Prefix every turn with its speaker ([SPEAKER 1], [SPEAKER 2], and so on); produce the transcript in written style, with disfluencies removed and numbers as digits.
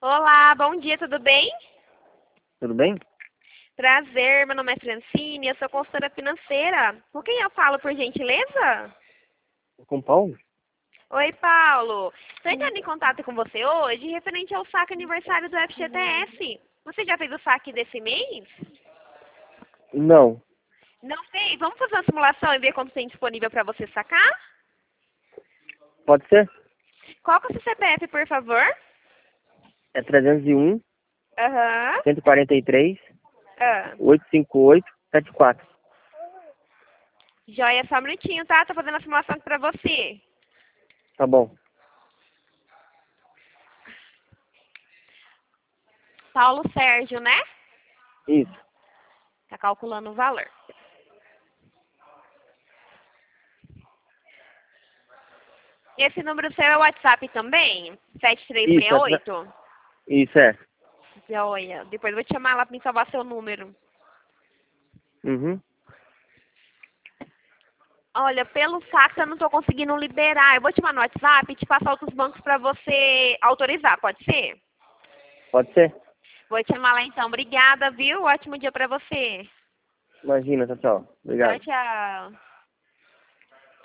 [SPEAKER 1] Olá, bom dia, tudo bem?
[SPEAKER 2] Tudo bem?
[SPEAKER 1] Prazer, meu nome é Francine, eu sou consultora financeira. Com quem eu falo, por gentileza?
[SPEAKER 2] Com o Paulo?
[SPEAKER 1] Oi, Paulo. Estou entrando em contato com você hoje referente ao saque aniversário do FGTS. Você já fez o saque desse mês?
[SPEAKER 2] Não.
[SPEAKER 1] Não fez? Vamos fazer uma simulação e ver quanto tem disponível para você sacar?
[SPEAKER 2] Pode ser?
[SPEAKER 1] Qual que é o seu CPF, por favor?
[SPEAKER 2] É 301
[SPEAKER 1] Aham.
[SPEAKER 2] 143
[SPEAKER 1] Ah.
[SPEAKER 2] 858 74.
[SPEAKER 1] Joia, só um minutinho, tá? Tô fazendo a simulação aqui pra você.
[SPEAKER 2] Tá bom.
[SPEAKER 1] Paulo Sérgio, né?
[SPEAKER 2] Isso.
[SPEAKER 1] Tá calculando o valor. Esse número seu é o WhatsApp também?
[SPEAKER 2] Isso,
[SPEAKER 1] 7368?
[SPEAKER 2] isso é.
[SPEAKER 1] Joia. Depois eu vou te chamar lá pra me salvar seu número.
[SPEAKER 2] Uhum.
[SPEAKER 1] Olha, pelo saque eu não tô conseguindo liberar. Eu vou te chamar no WhatsApp e te passar outros bancos pra você autorizar, pode ser?
[SPEAKER 2] Pode ser?
[SPEAKER 1] Vou te chamar lá então. Obrigada, viu? Ótimo dia pra você.
[SPEAKER 2] Imagina, tchau, tchau.
[SPEAKER 1] Tchau,
[SPEAKER 2] Obrigado.
[SPEAKER 1] tchau.